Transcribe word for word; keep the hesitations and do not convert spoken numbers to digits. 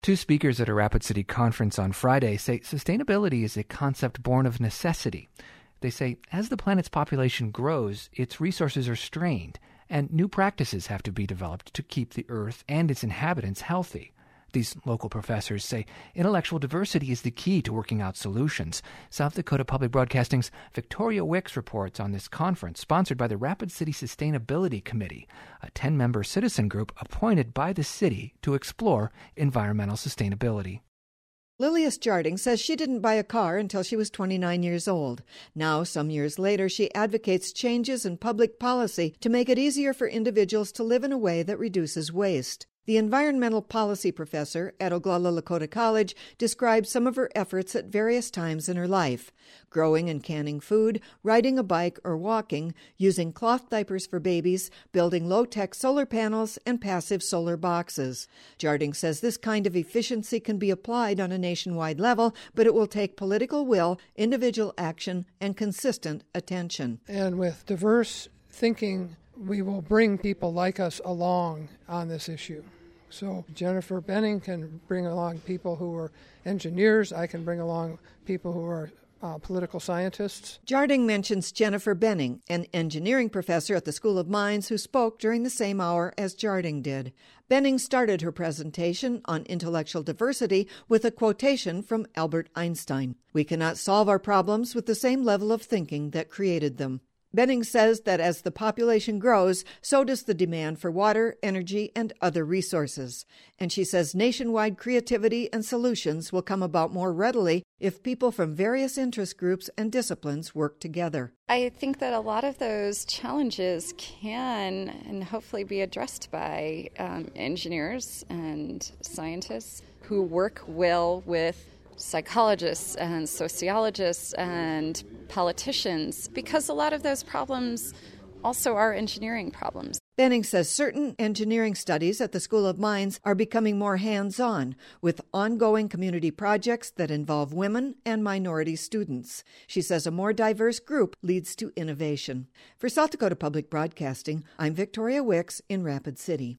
Two speakers at a Rapid City conference on Friday say sustainability is a concept born of necessity. They say as the planet's population grows, its resources are strained, and new practices have to be developed to keep the Earth and its inhabitants healthy. These local professors say intellectual diversity is the key to working out solutions. South Dakota Public Broadcasting's Victoria Wicks reports on this conference sponsored by the Rapid City Sustainability Committee, a ten-member citizen group appointed by the city to explore environmental sustainability. Lilias Jarding says she didn't buy a car until she was twenty-nine years old. Now, some years later, she advocates changes in public policy to make it easier for individuals to live in a way that reduces waste. The environmental policy professor at Oglala Lakota College describes some of her efforts at various times in her life: growing and canning food, riding a bike or walking, using cloth diapers for babies, building low-tech solar panels, and passive solar boxes. Jarding says this kind of efficiency can be applied on a nationwide level, but it will take political will, individual action, and consistent attention. And with diverse thinking, we will bring people like us along on this issue. So Jennifer Benning can bring along people who are engineers. I can bring along people who are uh, political scientists. Jarding mentions Jennifer Benning, an engineering professor at the School of Mines who spoke during the same hour as Jarding did. Benning started her presentation on intellectual diversity with a quotation from Albert Einstein: "We cannot solve our problems with the same level of thinking that created them." Benning says that as the population grows, so does the demand for water, energy, and other resources. And she says nationwide creativity and solutions will come about more readily if people from various interest groups and disciplines work together. I think that a lot of those challenges can and hopefully be addressed by um, engineers and scientists who work well with psychologists and sociologists and politicians, because a lot of those problems also are engineering problems. Benning says certain engineering studies at the School of Mines are becoming more hands-on, with ongoing community projects that involve women and minority students. She says a more diverse group leads to innovation. For South Dakota Public Broadcasting, I'm Victoria Wicks in Rapid City.